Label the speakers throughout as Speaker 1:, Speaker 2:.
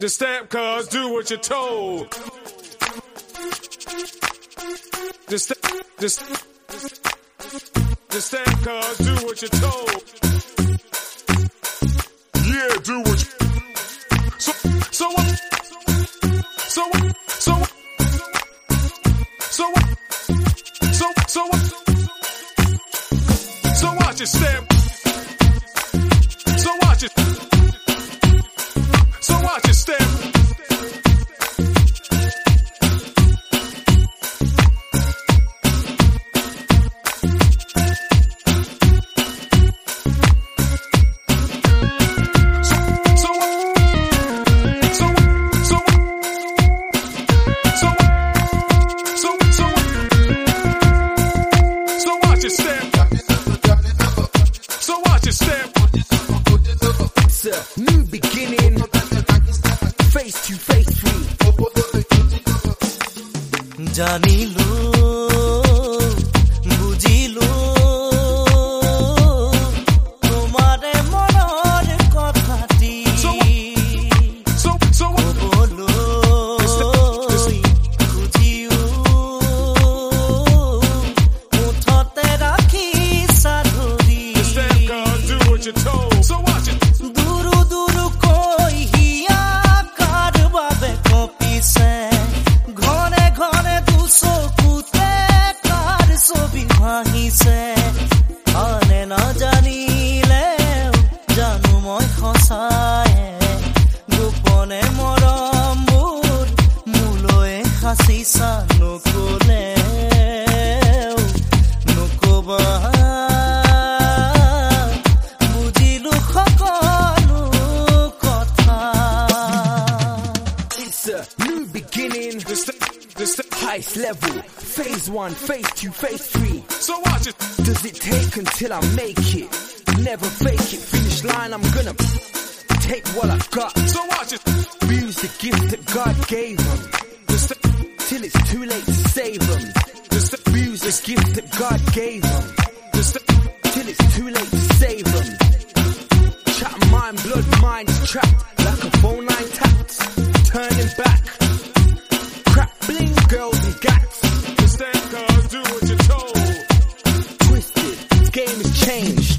Speaker 1: Just step, cuz, do what you're told. Just step, cuz, do what you're told. Yeah, do what you... So what? So watch your step. So watch it. So watch your step.
Speaker 2: New beginning, face to face free. Janilo, bujilo, tomare morar kothati. So bolo, bujiyo, uthote rakhi sadhuri.
Speaker 1: Step, cuz, do what you're told. So watch it.
Speaker 2: New beginning, highest level, phase 1, phase 2, phase 3.
Speaker 1: So watch it.
Speaker 2: Does it take until I make it? Never fake it, finish line, I'm gonna take what I got.
Speaker 1: So watch it.
Speaker 2: Use the gift that God gave them, till it's too late to save them. Use the gift that God gave them, till it's too late to save them. Chat mind, blood mind is trapped, like a phone line tapped. Turning back, crap bling girls and gats.
Speaker 1: Just stand, cuz, do what you're told.
Speaker 2: Twisted, this game has changed.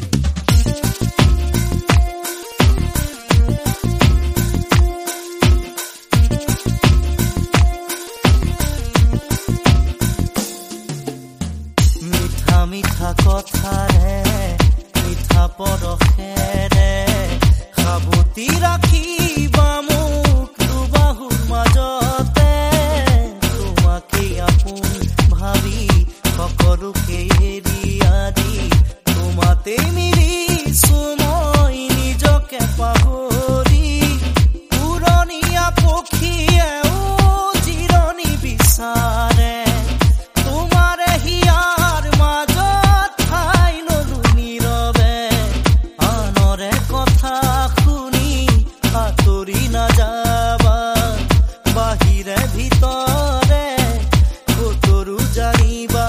Speaker 2: Mitha mitha kotha re, mitha porokhe re, khaboti rakhiba muk dubahur majate, tomake apun bhabi সকলোকে এৰিয়া দি তোমাতে মিলি সময় নিজকে পাহৰি পুৰণীয়া পক্ষীয়েও জিৰণি বিচাৰে তোমাৰে হিয়াৰ মাজত ঠাই ললো নীৰৱে আনৰে কথা শুনি আঁতৰি নাযাবা বাহিৰে ভিতৰে কতৰু জানিবা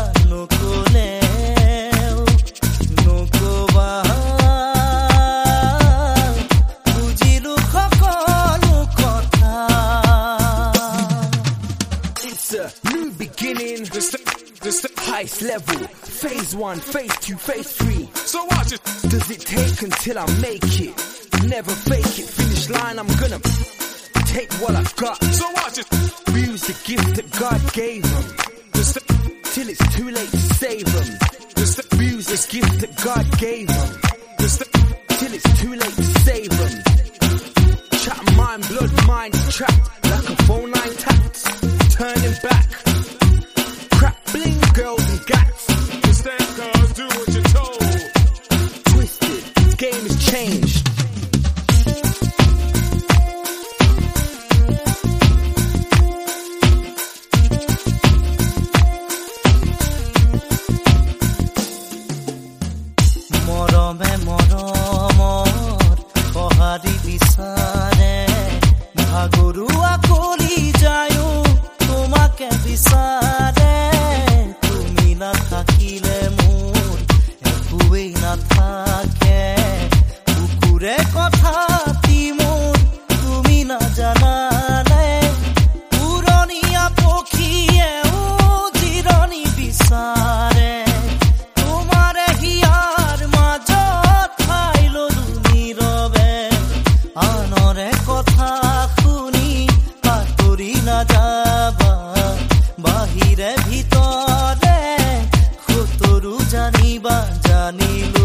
Speaker 2: New beginning, highest level, phase 1, phase 2, phase 3.
Speaker 1: So watch it.
Speaker 2: Does it take until I make it? Never fake it, finish line, I'm gonna take what I got.
Speaker 1: So watch it.
Speaker 2: Use the gift that God gave them, till it's too late to save them. Use the gift that God gave them, till it's too late to save them. Chat mind, blood mind is trapped, like a phone line tapped. Turning back, crap bling girls and gats.
Speaker 1: Just stand, cuz, do what you're told.
Speaker 2: Twisted, this game has changed. Morome moromor kohari bisare bhaguru akoli jayo তোমাকে বিচাৰে তুমি না থাকিলে মোৰ একোৱেই নাথাকে কুকুৰে কথা মোৰ তুমি না জানা
Speaker 3: কথা শুনি পাতৰি নাযাবা বাহিৰে ভিতৰে খুতৰু জানিবা জানিলো